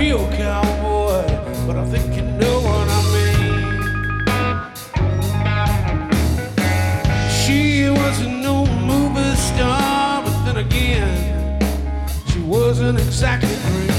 real cowboy, but I think you know what I mean. She wasn't no movie star, but then again, she wasn't exactly great.